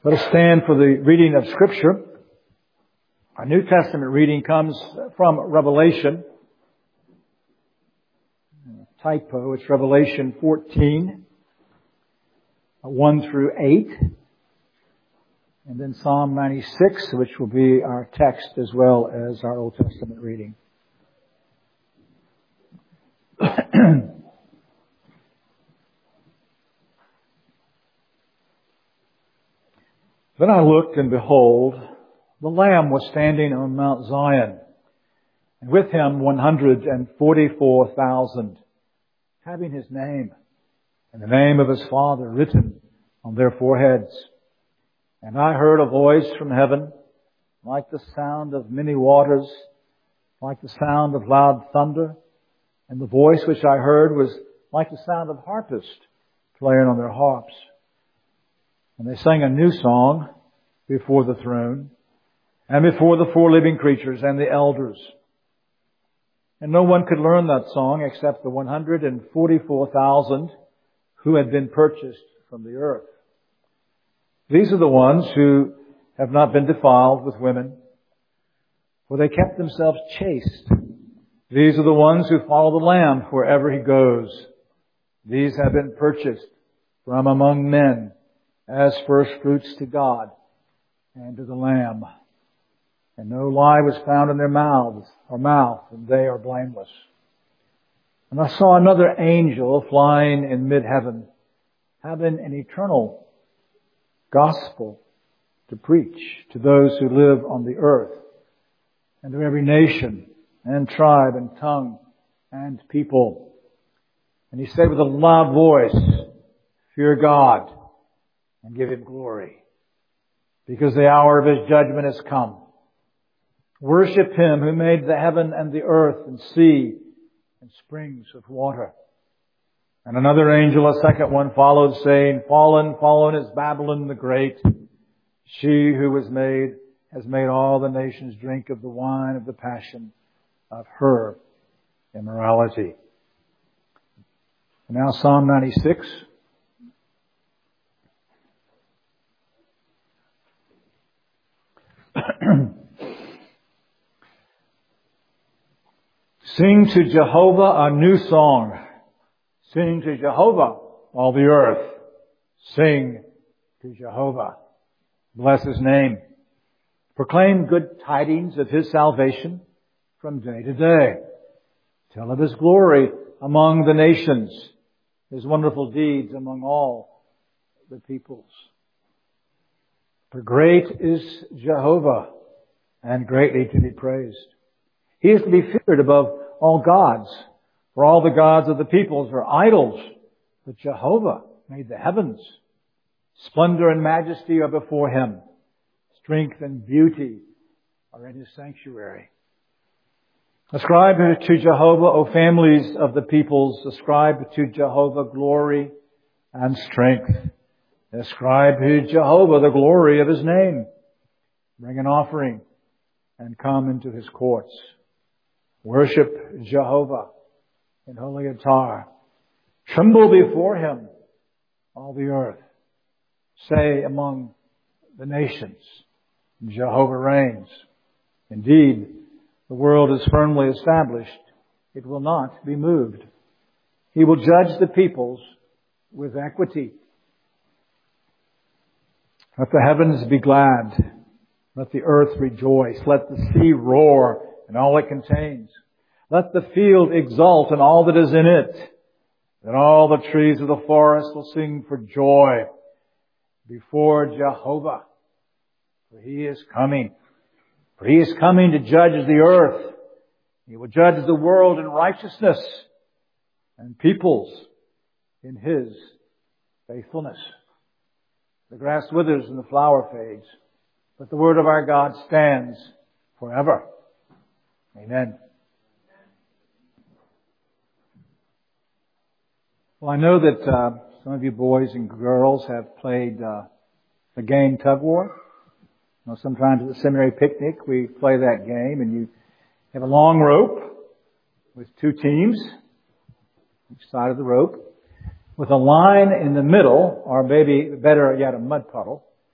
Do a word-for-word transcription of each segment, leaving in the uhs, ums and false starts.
Let us stand for the reading of Scripture. Our New Testament reading comes from Revelation. Typo, it's Revelation fourteen, one through eight. And then Psalm ninety-six, which will be our text as well as our Old Testament reading. Then I looked, and behold, the Lamb was standing on Mount Zion, and with him one hundred forty-four thousand, having his name and the name of his Father written on their foreheads. And I heard a voice from heaven, like the sound of many waters, like the sound of loud thunder. And the voice which I heard was like the sound of harpists playing on their harps. And they sang a new song before the throne and before the four living creatures and the elders. And no one could learn that song except the one hundred forty-four thousand who had been purchased from the earth. These are the ones who have not been defiled with women, for they kept themselves chaste. These are the ones who follow the Lamb wherever he goes. These have been purchased from among men as first fruits to God and to the Lamb. And no lie was found in their mouths or mouth, and they are blameless. And I saw another angel flying in mid-heaven, having an eternal gospel to preach to those who live on the earth, and to every nation and tribe and tongue and people. And he said with a loud voice, "Fear God and give him glory, because the hour of his judgment has come. Worship him who made the heaven and the earth and sea and springs of water." And another angel, a second one, followed, saying, "Fallen, fallen is Babylon the Great. She who was made has made all the nations drink of the wine of the passion of her immorality." And now Psalm ninety-six. Sing to Jehovah a new song. Sing to Jehovah, all the earth. Sing to Jehovah. Bless his name. Proclaim good tidings of his salvation from day to day. Tell of his glory among the nations, his wonderful deeds among all the peoples. For great is Jehovah, and greatly to be praised. He is to be feared above all gods. For all the gods of the peoples are idols, but Jehovah made the heavens. Splendor and majesty are before him. Strength and beauty are in his sanctuary. Ascribe to Jehovah, O families of the peoples. Ascribe to Jehovah glory and strength. Ascribe to Jehovah the glory of his name. Bring an offering and come into his courts. Worship Jehovah in holy attire. Tremble before him, all the earth. Say among the nations, Jehovah reigns. Indeed, the world is firmly established. It will not be moved. He will judge the peoples with equity. Let the heavens be glad. Let the earth rejoice. Let the sea roar and all it contains. Let the field exult and all that is in it. Then all the trees of the forest will sing for joy before Jehovah. For he is coming. For he is coming to judge the earth. He will judge the world in righteousness and peoples in his faithfulness. The grass withers and the flower fades, but the word of our God stands forever. Amen. Well, I know that uh, some of you boys and girls have played uh, the game Tug War. You know, sometimes at the seminary picnic we play that game, and you have a long rope with two teams, each side of the rope, with a line in the middle, or maybe better yet, a mud puddle,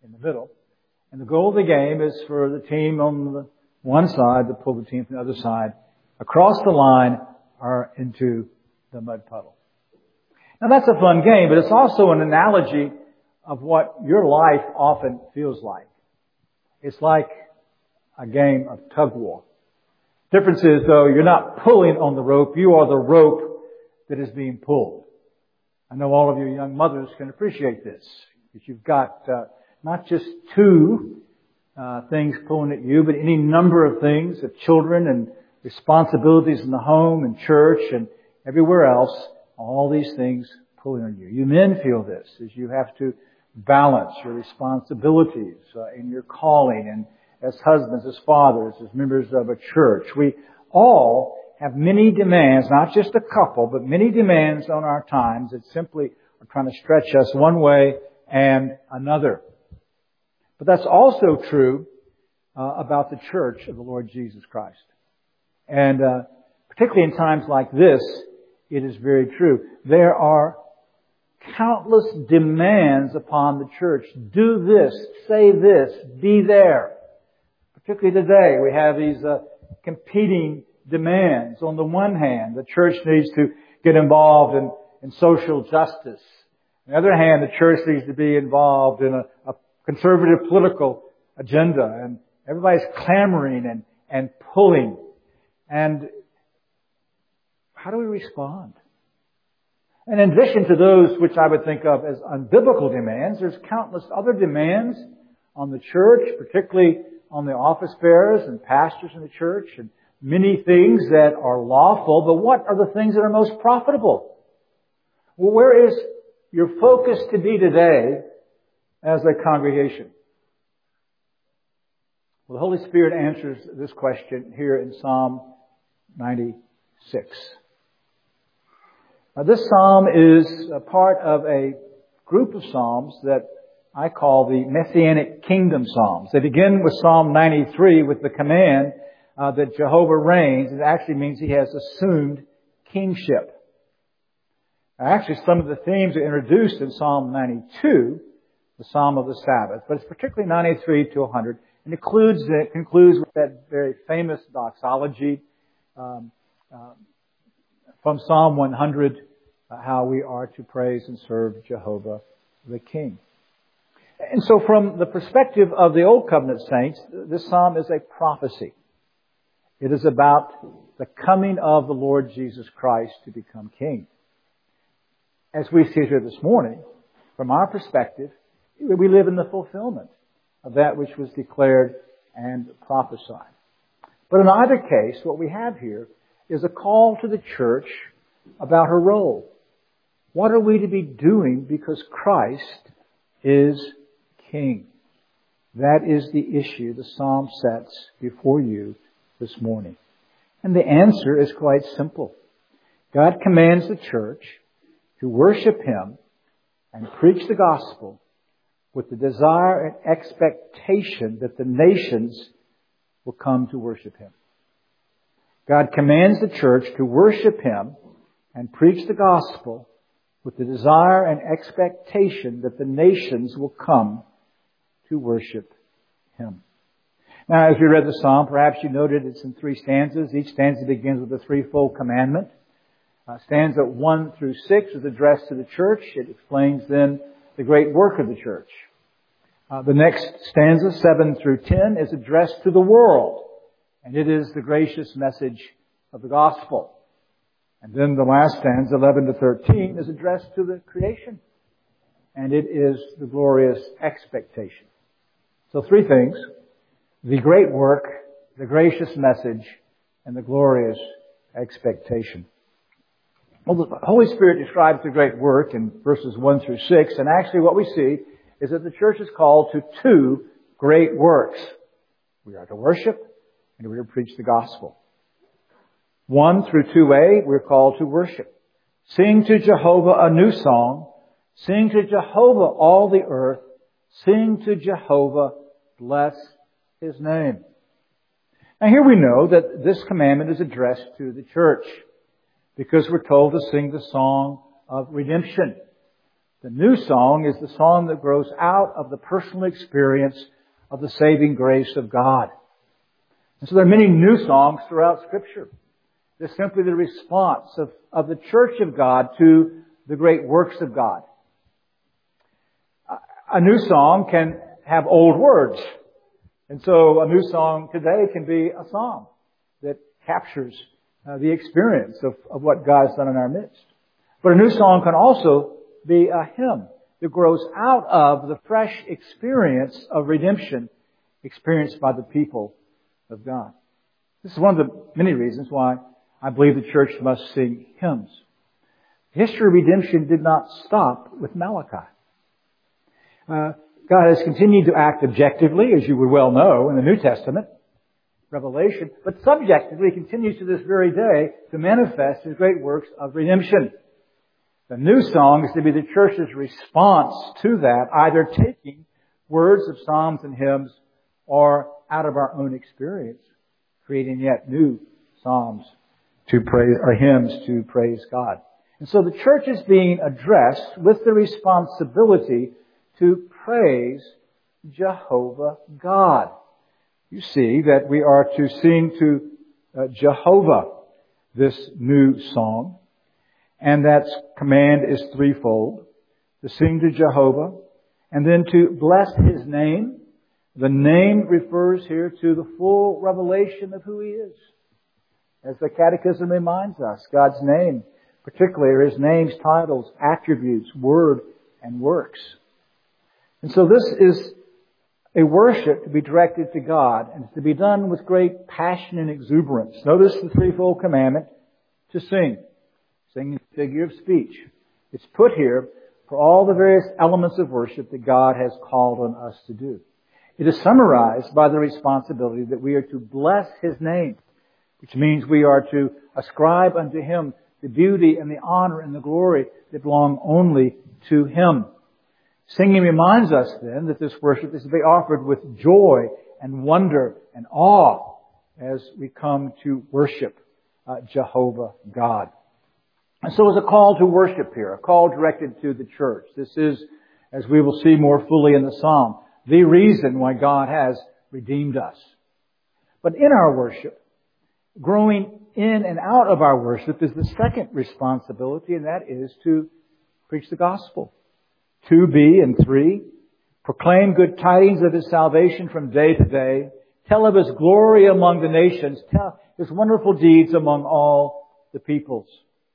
in the middle. And the goal of the game is for the team on the one side to pull the team from the other side across the line or into the mud puddle. Now that's a fun game, but it's also an analogy of what your life often feels like. It's like a game of tug war. Difference is, though, you're not pulling on the rope. You are the rope that is being pulled. I know all of you young mothers can appreciate this. Because you've got uh, not just two uh, things pulling at you, but any number of things of children and responsibilities in the home and church and everywhere else. All these things pulling on you. You men feel this as you have to balance your responsibilities uh, in your calling and as husbands, as fathers, as members of a church. We all have many demands, not just a couple, but many demands on our times that simply are trying to stretch us one way and another. But that's also true uh, about the church of the Lord Jesus Christ. And uh, particularly in times like this, it is very true. There are countless demands upon the church. Do this, say this, be there. Particularly today, we have these uh, competing demands. On the one hand, the church needs to get involved in, in social justice. On the other hand, the church needs to be involved in a, a conservative political agenda. And everybody's clamoring and, and pulling. And how do we respond? And in addition to those which I would think of as unbiblical demands, there's countless other demands on the church, particularly on the office bearers and pastors in the church, and many things that are lawful, but what are the things that are most profitable? Well, where is your focus to be today as a congregation? Well, the Holy Spirit answers this question here in Psalm ninety-six. Now, this psalm is a part of a group of psalms that I call the Messianic Kingdom Psalms. They begin with Psalm ninety-three with the command uh, that Jehovah reigns. It actually means He has assumed kingship. Now, actually, some of the themes are introduced in Psalm ninety-two, the Psalm of the Sabbath, but it's particularly ninety-three to one hundred, and includes, it concludes with that very famous doxology um, uh, from Psalm one hundred, uh, how we are to praise and serve Jehovah the King. And so from the perspective of the Old Covenant saints, this psalm is a prophecy. It is about the coming of the Lord Jesus Christ to become King. As we see here this morning, from our perspective, we live in the fulfillment of that which was declared and prophesied. But in either case, what we have here is a call to the church about her role. What are we to be doing because Christ is King? That is the issue the psalm sets before you this morning. And the answer is quite simple. God commands the church to worship Him and preach the gospel with the desire and expectation that the nations will come to worship Him. God commands the church to worship Him and preach the gospel with the desire and expectation that the nations will come to worship Him. Now, as we read the psalm, perhaps you noted it's in three stanzas. Each stanza begins with a threefold commandment. Uh, stanza one through six is addressed to the church. It explains then the great work of the church. Uh, the next stanza, seven through ten, is addressed to the world. And it is the gracious message of the gospel. And then the last stanza, eleven to thirteen, is addressed to the creation. And it is the glorious expectation. So three things: the great work, the gracious message, and the glorious expectation. Well, the Holy Spirit describes the great work in verses one through six, and actually what we see is that the church is called to two great works. We are to worship, and we are to preach the gospel. one through two A, we're called to worship. Sing to Jehovah a new song. Sing to Jehovah all the earth. Sing to Jehovah, bless His name. Now here we know that this commandment is addressed to the church, because we're told to sing the song of redemption. The new song is the song that grows out of the personal experience of the saving grace of God. And so there are many new songs throughout Scripture. They're simply the response of, of the church of God to the great works of God. A new song can have old words. And so a new song today can be a song that captures uh, the experience of, of what God's done in our midst. But a new song can also be a hymn that grows out of the fresh experience of redemption experienced by the people of God. This is one of the many reasons why I believe the church must sing hymns. The history of redemption did not stop with Malachi. Uh, God has continued to act objectively, as you would well know, in the New Testament, Revelation, but subjectively continues to this very day to manifest His great works of redemption. The new song is to be the church's response to that, either taking words of psalms and hymns or out of our own experience, creating yet new psalms to praise, or hymns to praise God. And so the church is being addressed with the responsibility to praise Jehovah God. You see that we are to sing to uh, Jehovah this new song. And that command is threefold. To sing to Jehovah, and then to bless His name. The name refers here to the full revelation of who He is. As the Catechism reminds us, God's name, particularly are His name's titles, attributes, word, and works. And so this is a worship to be directed to God and to be done with great passion and exuberance. Notice the threefold commandment to sing. Sing is a figure of speech. It's put here for all the various elements of worship that God has called on us to do. It is summarized by the responsibility that we are to bless His name, which means we are to ascribe unto Him the beauty and the honor and the glory that belong only to Him. Singing reminds us then that this worship is to be offered with joy and wonder and awe as we come to worship uh, Jehovah God. And so it's a call to worship here, a call directed to the church. This is, as we will see more fully in the psalm, the reason why God has redeemed us. But in our worship, growing in and out of our worship is the second responsibility, and that is to preach the gospel. Two B and three, proclaim good tidings of His salvation from day to day. Tell of His glory among the nations. Tell His wonderful deeds among all the peoples.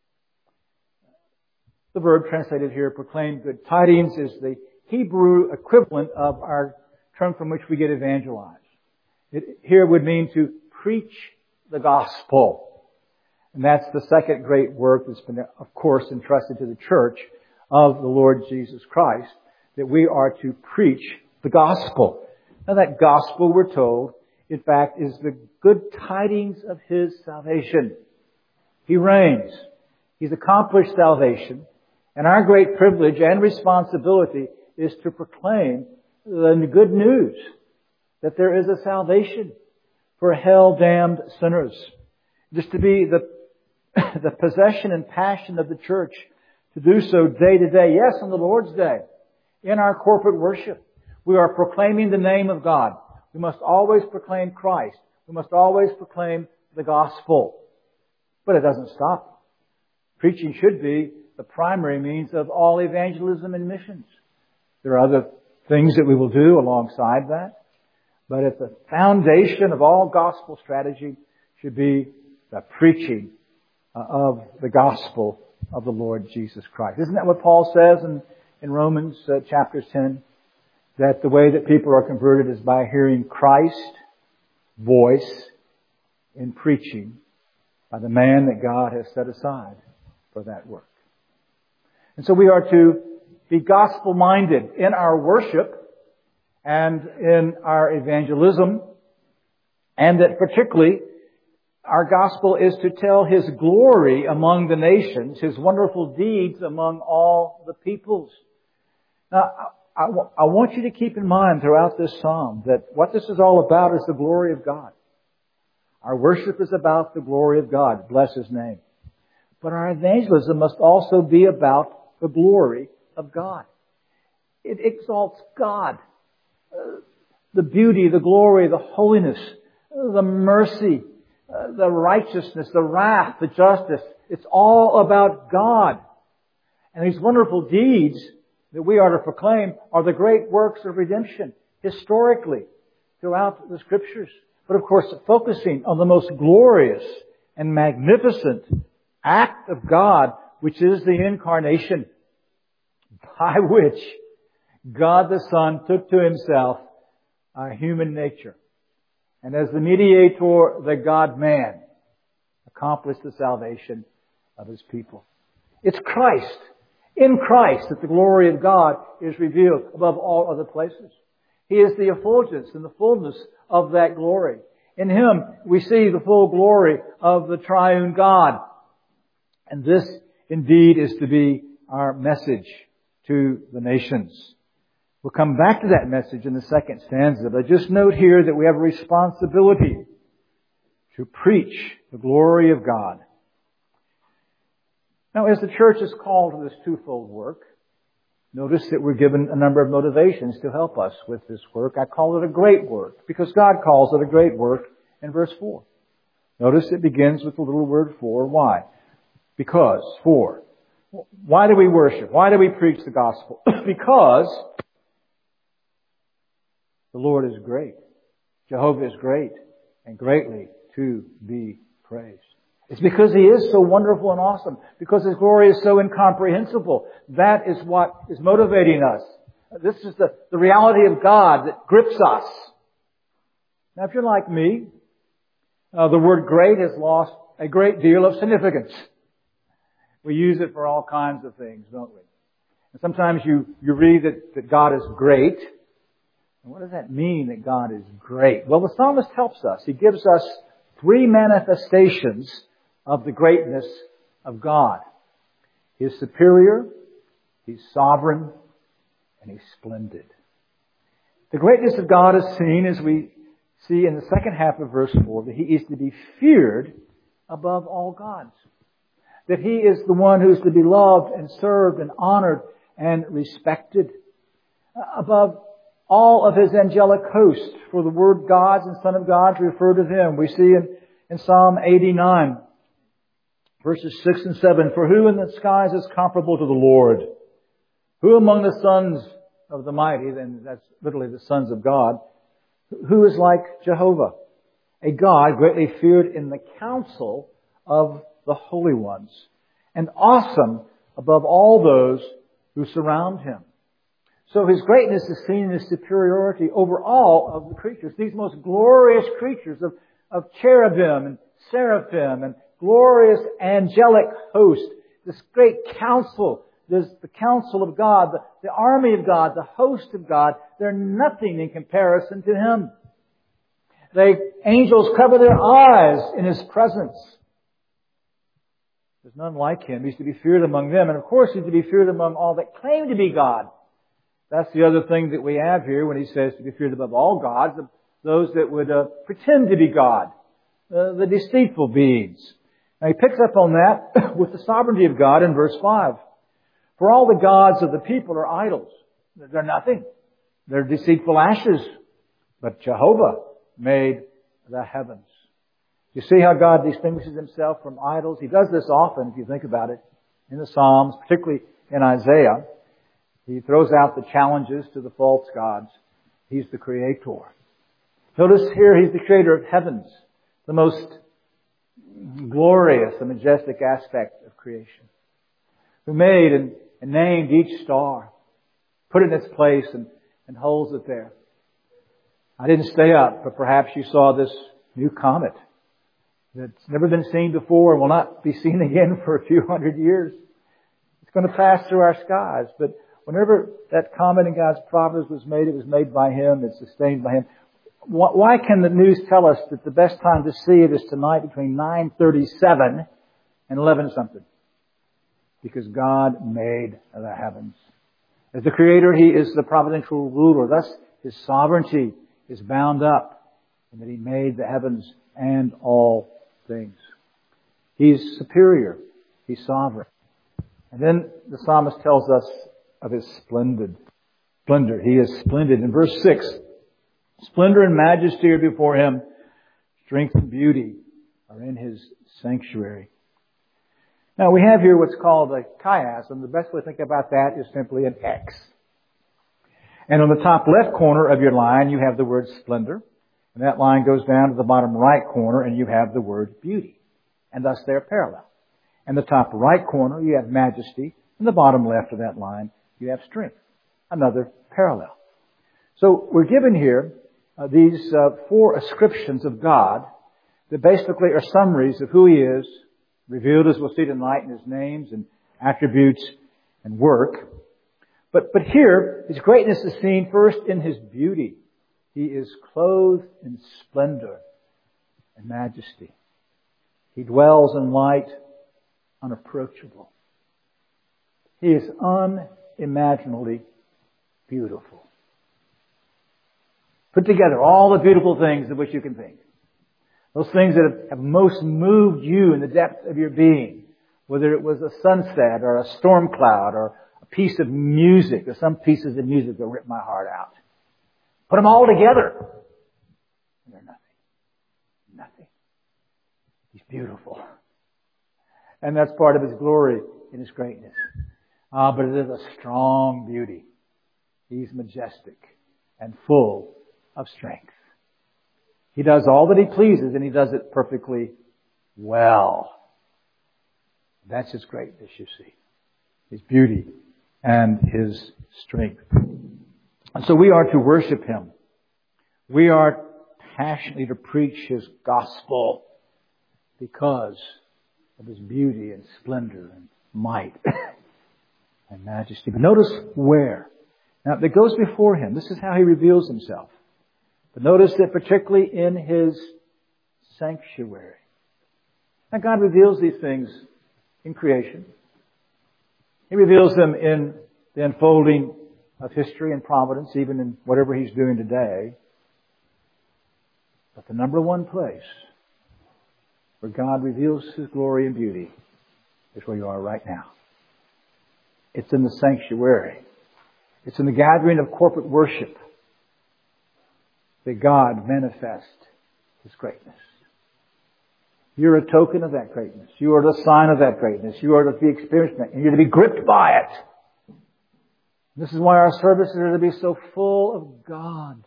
The verb translated here, proclaim good tidings, is the Hebrew equivalent of our term from which we get evangelize. It here would mean to preach the gospel. And that's the second great work that's been, of course, entrusted to the church of the Lord Jesus Christ, that we are to preach the gospel. Now that gospel, we're told, in fact, is the good tidings of His salvation. He reigns. He's accomplished salvation. And our great privilege and responsibility is to proclaim the good news that there is a salvation for hell-damned sinners. Just to be the, the possession and passion of the church, to do so day to day. Yes, on the Lord's Day, in our corporate worship, we are proclaiming the name of God. We must always proclaim Christ. We must always proclaim the gospel. But it doesn't stop. Preaching should be the primary means of all evangelism and missions. There are other things that we will do alongside that. But at the foundation of all gospel strategy should be the preaching of the gospel of the Lord Jesus Christ. Isn't that what Paul says in, in Romans uh, chapter ten? That the way that people are converted is by hearing Christ's voice in preaching by the man that God has set aside for that work. And so we are to be gospel-minded in our worship and in our evangelism, and that particularly our gospel is to tell His glory among the nations, His wonderful deeds among all the peoples. Now, I, I, I want you to keep in mind throughout this psalm that what this is all about is the glory of God. Our worship is about the glory of God. Bless His name. But our evangelism must also be about the glory of God. It exalts God. Uh, the beauty, the glory, the holiness, the mercy, uh, the righteousness, the wrath, the justice. It's all about God. And these wonderful deeds that we are to proclaim are the great works of redemption historically throughout the Scriptures. But of course, focusing on the most glorious and magnificent act of God, which is the incarnation, by which God the Son took to Himself our human nature. And as the mediator, the God-man, accomplished the salvation of His people. It's Christ, in Christ, that the glory of God is revealed above all other places. He is the effulgence and the fullness of that glory. In Him we see the full glory of the triune God. And this indeed is to be our message to the nations. We'll come back to that message in the second stanza, but just note here that we have a responsibility to preach the glory of God. Now, as the church is called to this twofold work, notice that we're given a number of motivations to help us with this work. I call it a great work because God calls it a great work in verse four. Notice it begins with the little word for. Why? Because. For. Why do we worship? Why do we preach the gospel? Because the Lord is great. Jehovah is great and greatly to be praised. It's because He is so wonderful and awesome. Because His glory is so incomprehensible. That is what is motivating us. This is the, the reality of God that grips us. Now, if you're like me, uh, the word great has lost a great deal of significance. We use it for all kinds of things, don't we? And sometimes you, you read that, that God is great. And what does that mean, that God is great? Well, the psalmist helps us. He gives us three manifestations of the greatness of God. He's superior, He's sovereign, and He's splendid. The greatness of God is seen, as we see in the second half of verse four, that He is to be feared above all gods. That He is the one who is to be loved and served and honored and respected above all of His angelic host. For the word gods and son of gods refer to Him. We see in, in Psalm eighty-nine, verses six and seven, for who in the skies is comparable to the Lord? Who among the sons of the mighty, then that's literally the sons of God, who is like Jehovah? A God greatly feared in the council of the holy ones, and awesome above all those who surround Him. So His greatness is seen in His superiority over all of the creatures. These most glorious creatures of, of cherubim and seraphim and glorious angelic host, this great council, this, the council of God, the, the army of God, the host of God, they're nothing in comparison to Him. The angels cover their eyes in His presence. There's none like Him. He's to be feared among them. And of course, He's to be feared among all that claim to be God. That's the other thing that we have here when He says to be feared above all gods, those that would uh, pretend to be God, uh, the deceitful beings. Now He picks up on that with the sovereignty of God in verse five. For all the gods of the people are idols. They're nothing. They're deceitful ashes. But Jehovah made the heavens. You see how God distinguishes Himself from idols? He does this often, if you think about it, in the Psalms, particularly in Isaiah. He throws out the challenges to the false gods. He's the Creator. Notice here He's the Creator of heavens, the most glorious and majestic aspect of creation, who made and, and named each star, put it in its place and, and holds it there. I didn't stay up, but perhaps you saw this new comet that's never been seen before and will not be seen again for a few hundred years. It's going to pass through our skies. But whenever that comet in God's providence was made, it was made by Him, it's sustained by Him. Why can the news tell us that the best time to see it is tonight between nine thirty-seven and eleven something? Because God made the heavens. As the Creator, He is the providential ruler. Thus, His sovereignty is bound up in that He made the heavens and all things. He's superior. He's sovereign. And then the psalmist tells us of His splendid splendor. He is splendid. In verse six, splendor and majesty are before Him. Strength and beauty are in His sanctuary. Now we have here what's called a chiasm. The best way to think about that is simply an X. And on the top left corner of your line, you have the word splendor. And that line goes down to the bottom right corner and you have the word beauty. And thus they're parallel. And the top right corner, you have majesty. And the bottom left of that line, you have strength. Another parallel. So we're given here uh, these uh, four ascriptions of God that basically are summaries of who He is, revealed as we'll see tonight in His names and attributes and work. But, but here, His greatness is seen first in His beauty. He is clothed in splendor and majesty. He dwells in light unapproachable. He is unimaginably beautiful. Put together all the beautiful things of which you can think. Those things that have, have most moved you in the depths of your being. Whether it was a sunset or a storm cloud or a piece of music. There's some pieces of music that rip my heart out. Put them all together. And they're nothing. Nothing. He's beautiful. And that's part of His glory and His greatness. Ah, but it is a strong beauty. He's majestic and full of strength. He does all that He pleases and He does it perfectly well. That's His greatness, you see. His beauty and His strength. And so we are to worship Him. We are passionately to preach His gospel because of His beauty and splendor and might and majesty. But notice where. Now, that goes before Him. This is how He reveals Himself. But notice that particularly in His sanctuary. Now, God reveals these things in creation. He reveals them in the unfolding of history and providence, even in whatever He's doing today. But the number one place where God reveals His glory and beauty is where you are right now. It's in the sanctuary. It's in the gathering of corporate worship that God manifests His greatness. You're a token of that greatness. You are the sign of that greatness. You are to be experiencing it, and you're to be gripped by it. This is why our services are to be so full of God.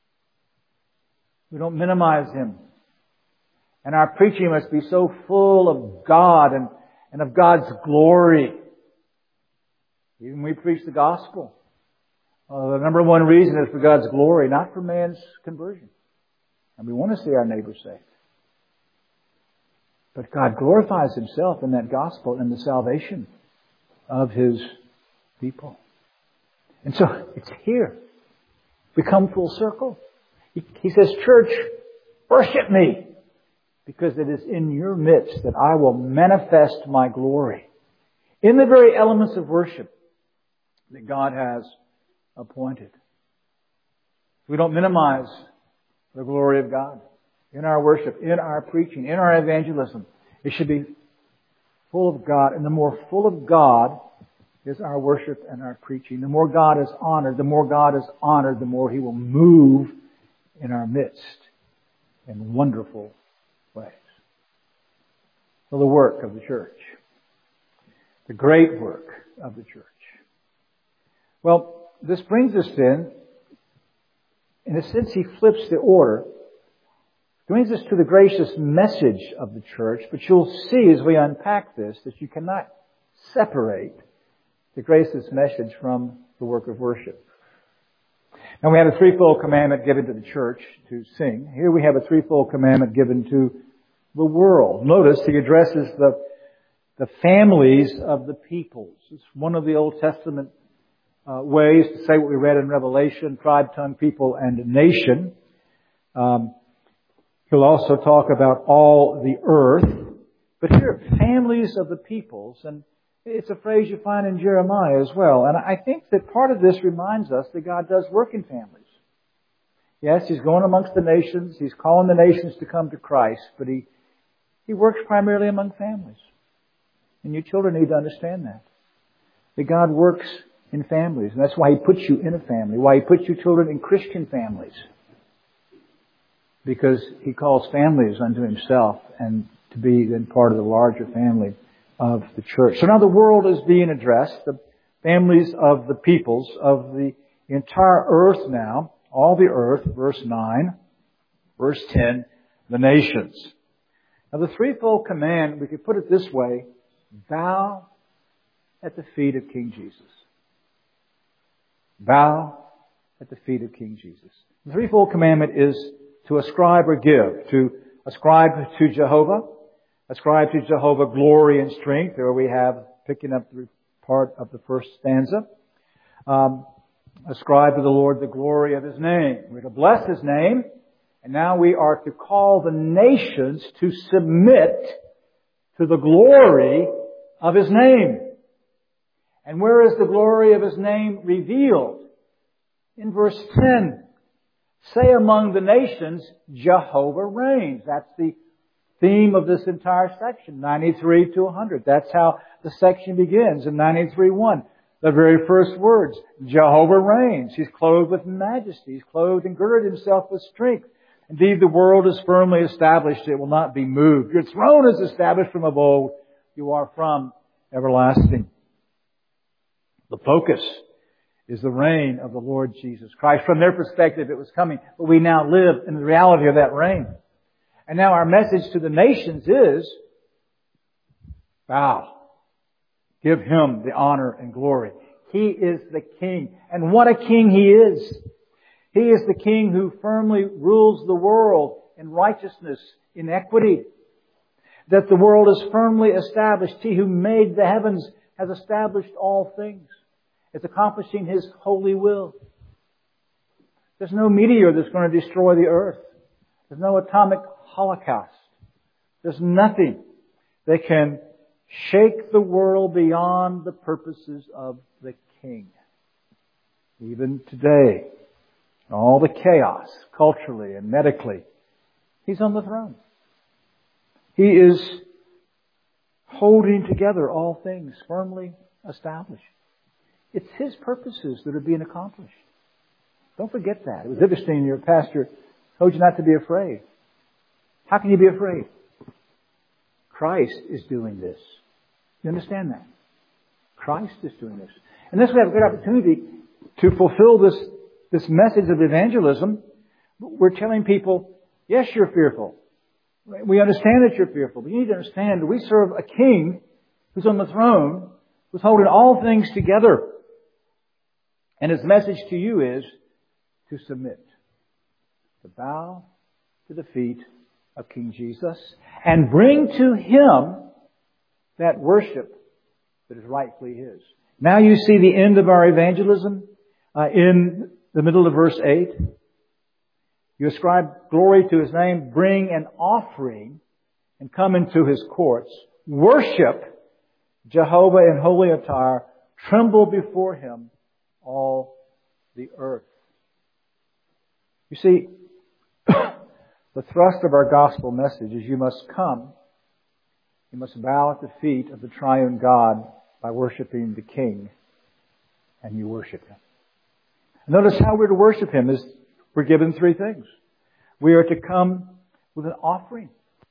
We don't minimize Him. And our preaching must be so full of God and, and of God's glory. Even when we preach the gospel, uh, the number one reason is for God's glory, not for man's conversion. And we want to see our neighbors saved. But God glorifies Himself in that gospel and the salvation of His people. And so it's here. We come full circle. He, he says, church, worship me. Because it is in your midst that I will manifest my glory. In the very elements of worship that God has appointed. We don't minimize the glory of God. In our worship, in our preaching, in our evangelism. It should be full of God. And the more full of God is our worship and our preaching. The more God is honored, the more God is honored, the more He will move in our midst in wonderful ways. So the work of the church. The great work of the church. Well, this brings us then, in a sense, He flips the order. Brings us to the gracious message of the church, but you'll see as we unpack this that you cannot separate the gracious message from the work of worship. Now we have a threefold commandment given to the church to sing. Here we have a threefold commandment given to the world. Notice He addresses the, the families of the peoples. It's one of the Old Testament uh, ways to say what we read in Revelation, tribe, tongue, people, and nation. Um, He'll also talk about all the earth. But here, families of the peoples, and it's a phrase you find in Jeremiah as well. And I think that part of this reminds us that God does work in families. Yes, He's going amongst the nations. He's calling the nations to come to Christ. But He, He works primarily among families. And you children need to understand that. That God works in families. And that's why He puts you in a family, why He puts your children in Christian families. Because He calls families unto Himself and to be then part of the larger family of the church. So now the world is being addressed, the families of the peoples of the entire earth now, all the earth, verse nine, verse ten, the nations. Now the threefold command, we could put it this way, bow at the feet of King Jesus. Bow at the feet of King Jesus. The threefold commandment is to ascribe or give, to ascribe to Jehovah, ascribe to Jehovah glory and strength. There we have, picking up the part of the first stanza. Um, ascribe to the Lord the glory of His name. We're to bless His name. And now we are to call the nations to submit to the glory of His name. And where is the glory of His name revealed? In verse ten. Say among the nations, Jehovah reigns. That's the theme of this entire section, ninety-three to one hundred. That's how the section begins in ninety-three one. The very first words, Jehovah reigns. He's clothed with majesty. He's clothed and girded Himself with strength. Indeed, the world is firmly established. It will not be moved. Your throne is established from of old. You are from everlasting. The focus is the reign of the Lord Jesus Christ. From their perspective, it was coming, but we now live in the reality of that reign. And now our message to the nations is, bow. Give Him the honor and glory. He is the King. And what a King He is. He is the King who firmly rules the world in righteousness, in equity. That the world is firmly established. He who made the heavens has established all things. It's accomplishing His holy will. There's no meteor that's going to destroy the earth. There's no atomic holocaust. There's nothing that can shake the world beyond the purposes of the King. Even today, all the chaos, culturally and medically, He's on the throne. He is holding together all things, firmly established. It's His purposes that are being accomplished. Don't forget that. It was interesting, your pastor told you not to be afraid. How can you be afraid? Christ is doing this. You understand that? Christ is doing this. And this we have a good opportunity to fulfill this, this message of evangelism. We're telling people, yes, you're fearful. We understand that you're fearful. But you need to understand that we serve a King who's on the throne, who's holding all things together. And His message to you is to submit, to bow to the feet of King Jesus and bring to Him that worship that is rightfully His. Now you see the end of our evangelism uh, in the middle of verse eight. You ascribe glory to His name, bring an offering, and come into His courts. Worship Jehovah in holy attire. Tremble before Him, all the earth. You see, the thrust of our gospel message is you must come. You must bow at the feet of the triune God by worshiping the King. And you worship Him. And notice how we're to worship Him is we're given three things. We are to come with an offering.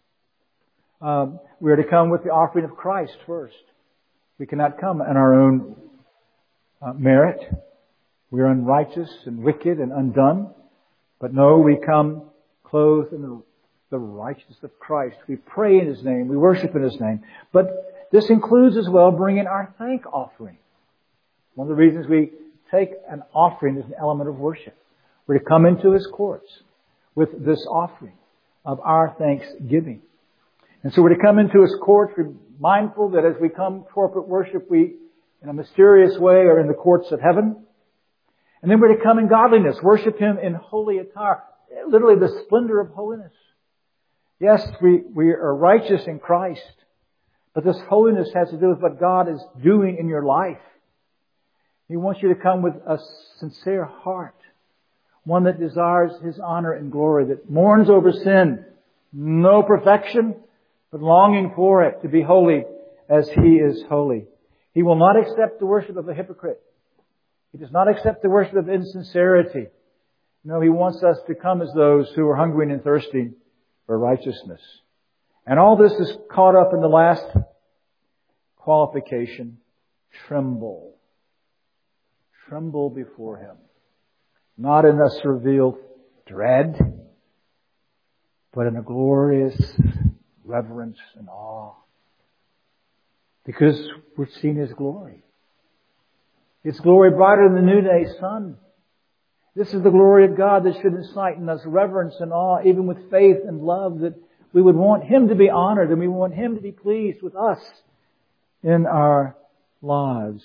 Um, we are to come with the offering of Christ first. We cannot come in our own uh, merit. We are unrighteous and wicked and undone. But no, we come clothed in the, the righteousness of Christ. We pray in His name. We worship in His name. But this includes as well bringing our thank offering. One of the reasons we take an offering is an element of worship. We're to come into His courts with this offering of our thanksgiving. And so we're to come into His courts. We're mindful that as we come corporate worship, we, in a mysterious way, are in the courts of heaven. And then we're to come in godliness, worship Him in holy attire, literally the splendor of holiness. Yes, we, we are righteous in Christ, but this holiness has to do with what God is doing in your life. He wants you to come with a sincere heart, one that desires His honor and glory, that mourns over sin, no perfection, but longing for it to be holy as He is holy. He will not accept the worship of a hypocrite. He does not accept the worship of insincerity. No, He wants us to come as those who are hungry and thirsty for righteousness. And all this is caught up in the last qualification, tremble. Tremble before Him. Not in a servile dread, but in a glorious reverence and awe. Because we're seeing His glory. His glory brighter than the noonday sun. This is the glory of God that should incite in us reverence and awe, even with faith and love, that we would want Him to be honored and we want Him to be pleased with us in our lives.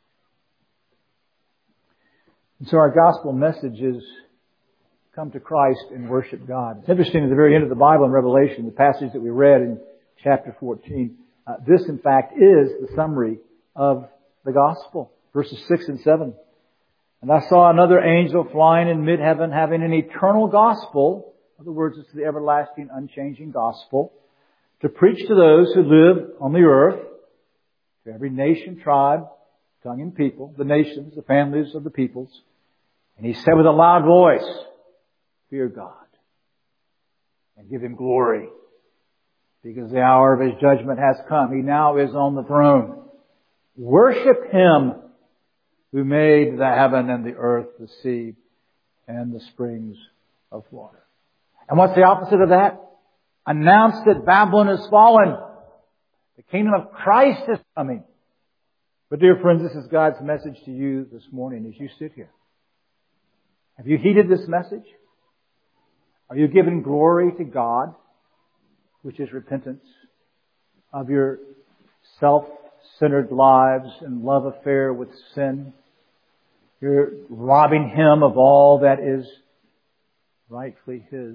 And so our gospel message is come to Christ and worship God. It's interesting, at the very end of the Bible in Revelation, the passage that we read in chapter fourteen, uh, this in fact is the summary of the gospel. Verses six and seven. And I saw another angel flying in mid-heaven, having an eternal gospel. In other words, it's the everlasting, unchanging gospel, to preach to those who live on the earth, to every nation, tribe, tongue, and people, the nations, the families of the peoples. And he said with a loud voice, fear God and give Him glory, because the hour of His judgment has come. He now is on the throne. Worship Him who made the heaven and the earth, the sea, and the springs of water. And what's the opposite of that? Announce that Babylon is fallen. The kingdom of Christ is coming. But dear friends, this is God's message to you this morning as you sit here. Have you heeded this message? Are you giving glory to God, which is repentance of your self-centered lives and love affair with sin? You're robbing Him of all that is rightfully His.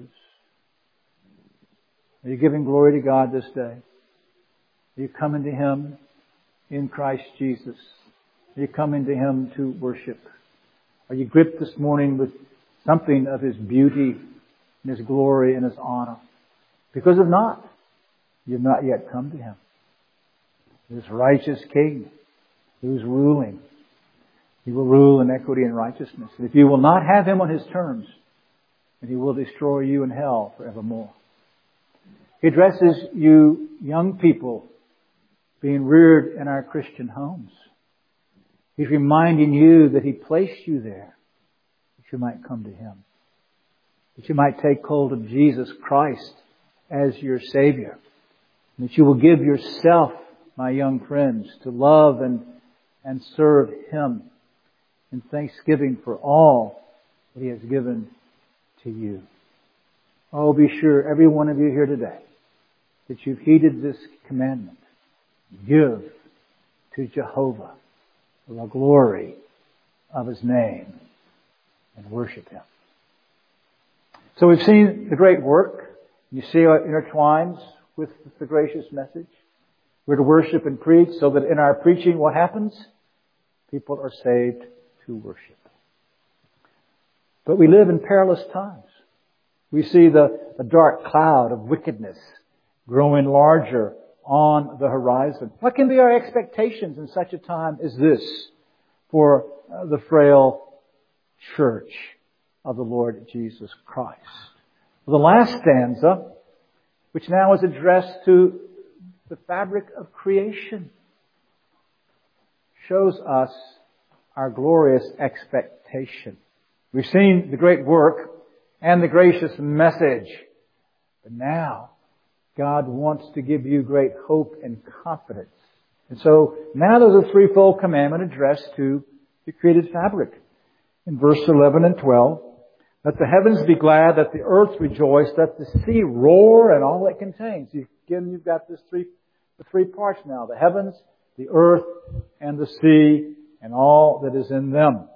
Are you giving glory to God this day? Are you coming to Him in Christ Jesus? Are you coming to Him to worship? Are you gripped this morning with something of His beauty and His glory and His honor? Because if not, you've not yet come to Him. This righteous King who's ruling. He will rule in equity and righteousness. And if you will not have Him on His terms, then He will destroy you in hell forevermore. He addresses you young people being reared in our Christian homes. He's reminding you that He placed you there, that you might come to Him, that you might take hold of Jesus Christ as your Savior, and that you will give yourself, my young friends, to love and, and serve Him in thanksgiving for all that He has given to you. Oh, be sure, every one of you here today, that you've heeded this commandment. Give to Jehovah the glory of His name and worship Him. So we've seen the great work. You see how it intertwines with the gracious message. We're to worship and preach so that in our preaching, what happens? People are saved to worship. But we live in perilous times. We see the, the dark cloud of wickedness growing larger on the horizon. What can be our expectations in such a time as this for uh, the frail church of the Lord Jesus Christ? Well, the last stanza, which now is addressed to the fabric of creation, shows us our glorious expectation. We've seen the great work and the gracious message. But now, God wants to give you great hope and confidence. And so, now there's a threefold commandment addressed to the created fabric. In verse eleven and twelve, let the heavens be glad, let the earth rejoice, let the sea roar and all it contains. Again, you've got this three, the three parts now. The heavens, the earth, and the sea, and all that is in them.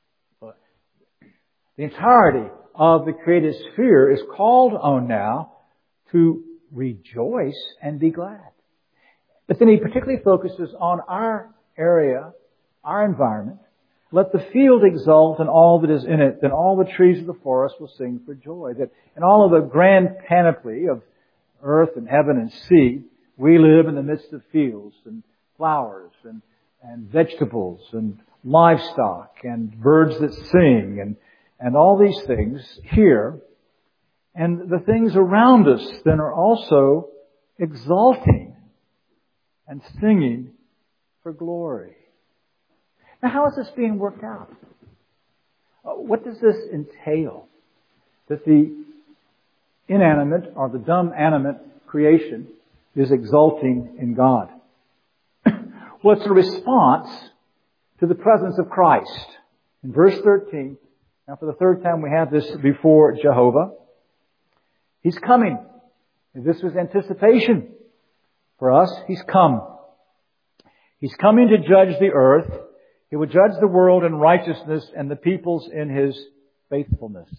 The entirety of the created sphere is called on now to rejoice and be glad. But then he particularly focuses on our area, our environment. Let the field exult and all that is in it, then all the trees of the forest will sing for joy. That in all of the grand panoply of earth and heaven and sea, we live in the midst of fields and flowers and, and vegetables and livestock and birds that sing and, and all these things here. And the things around us then are also exalting and singing for glory. Now, how is this being worked out? What does this entail? That the inanimate or the dumb animate creation is exulting in God. Well, it's a response to the presence of Christ. In verse thirteen, now for the third time we have this before Jehovah. He's coming. And this was anticipation for us. He's come. He's coming to judge the earth. He will judge the world in righteousness and the peoples in His faithfulness.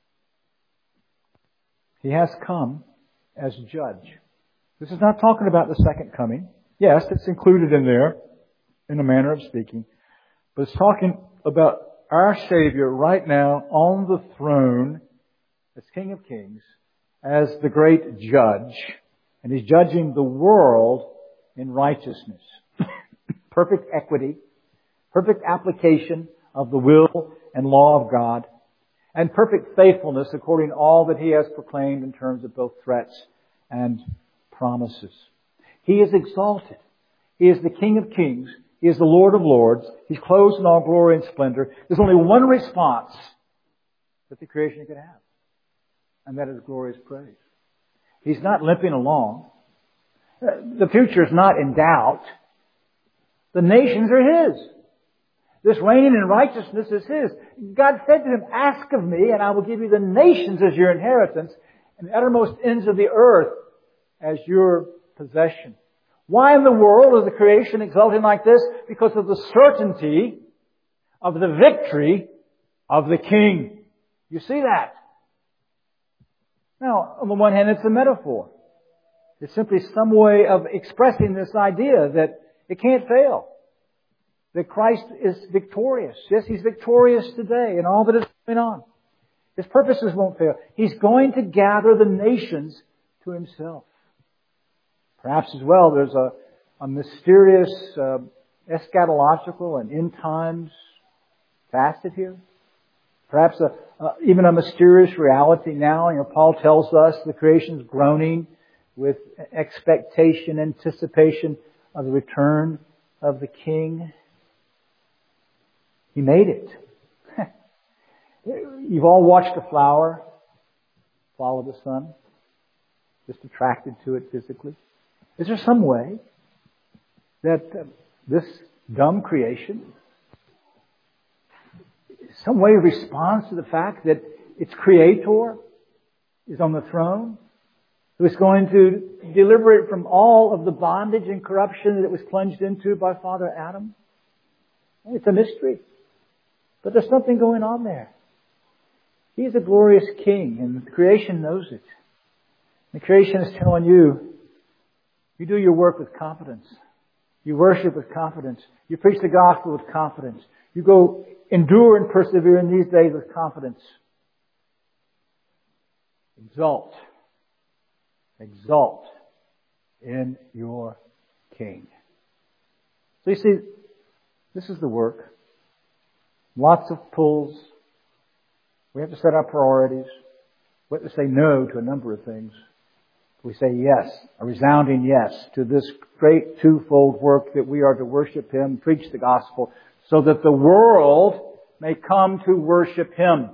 He has come as judge. This is not talking about the second coming. Yes, it's included in there in a manner of speaking. But it's talking about our Savior right now on the throne as King of Kings, as the great judge. And He's judging the world in righteousness. Perfect equity. Perfect application of the will and law of God. And perfect faithfulness according to all that He has proclaimed in terms of both threats and promises. He is exalted. He is the King of Kings. He is the Lord of Lords. He's clothed in all glory and splendor. There's only one response that the creation could have. And that is glorious praise. He's not limping along. The future is not in doubt. The nations are His. This reigning in righteousness is His. God said to Him, ask of me and I will give you the nations as your inheritance and the uttermost ends of the earth as your possession. Why in the world is the creation exulting like this? Because of the certainty of the victory of the King. You see that? Now, on the one hand, it's a metaphor. It's simply some way of expressing this idea that it can't fail. That Christ is victorious. Yes, He's victorious today in all that is going on. His purposes won't fail. He's going to gather the nations to Himself. Perhaps as well there's a, a mysterious uh, eschatological and end times facet here. Perhaps a, uh, even a mysterious reality now. You know, Paul tells us the creation's groaning with expectation, anticipation of the return of the King. He made it. You've all watched a flower follow the sun, just attracted to it physically. Is there some way that uh, this dumb creation, some way responds to the fact that its Creator is on the throne, who is going to deliver it from all of the bondage and corruption that it was plunged into by Father Adam? It's a mystery. But there's something going on there. He's a glorious King, and the creation knows it. The creation is telling you, you do your work with confidence. You worship with confidence. You preach the gospel with confidence. You go endure and persevere in these days with confidence. Exalt. Exalt in your King. So you see, this is the work. Lots of pulls. We have to set our priorities. We have to say no to a number of things. We say yes, a resounding yes to this great twofold work that we are to worship Him, preach the gospel, so that the world may come to worship Him.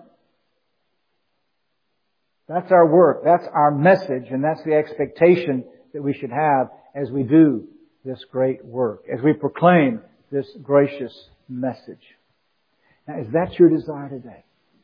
That's our work. That's our message. And that's the expectation that we should have as we do this great work, as we proclaim this gracious message. Now, is that your desire today?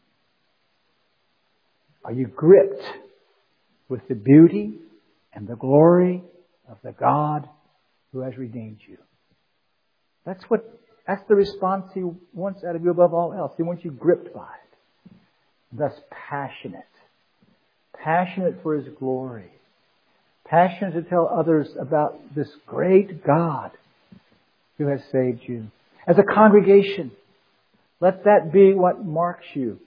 Are you gripped with the beauty and the glory of the God who has redeemed you? That's what, that's the response He wants out of you above all else. He wants you gripped by it. Thus passionate. Passionate for His glory. Passionate to tell others about this great God who has saved you. As a congregation, let that be what marks you.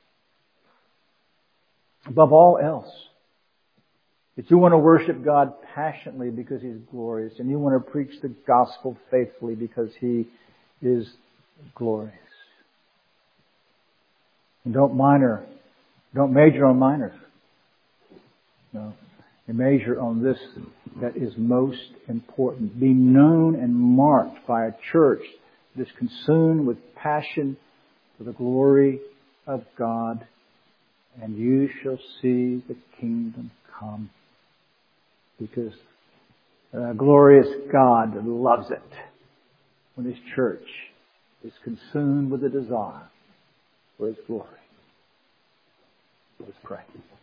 Above all else. That you want to worship God passionately because He's glorious. And you want to preach the gospel faithfully because He is glorious. And don't minor, don't major on minors. No. You major on this that is most important. Be known and marked by a church that is consumed with passion for the glory of God, and you shall see the kingdom come. Because a glorious God loves it when His church is consumed with a desire for His glory. Let's pray.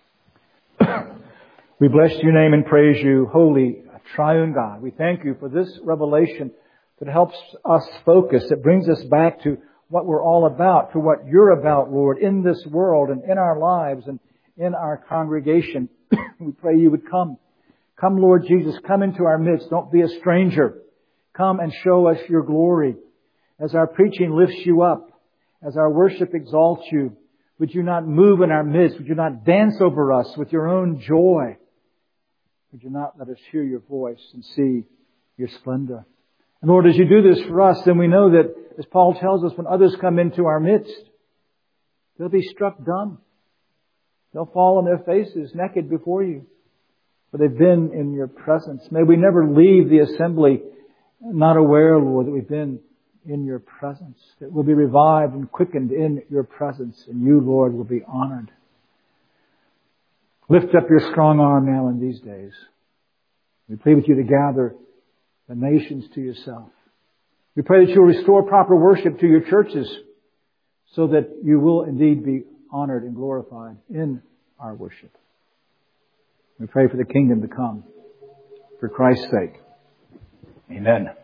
We bless Your name and praise You, holy, triune God. We thank You for this revelation that helps us focus, that brings us back to what we're all about, to what You're about, Lord, in this world and in our lives and in our congregation. We pray You would come. Come, Lord Jesus, come into our midst. Don't be a stranger. Come and show us Your glory. As our preaching lifts You up, as our worship exalts You, would You not move in our midst? Would You not dance over us with Your own joy? Would You not let us hear Your voice and see Your splendor? And Lord, as You do this for us, then we know that, as Paul tells us, when others come into our midst, they'll be struck dumb. They'll fall on their faces naked before You. For they've been in Your presence. May we never leave the assembly not aware, Lord, that we've been in Your presence. That we'll be revived and quickened in Your presence. And You, Lord, will be honored. Lift up Your strong arm now in these days. We plead with You to gather the nations to Yourself. We pray that You'll restore proper worship to Your churches so that You will indeed be honored and glorified in our worship. We pray for the kingdom to come. For Christ's sake. Amen.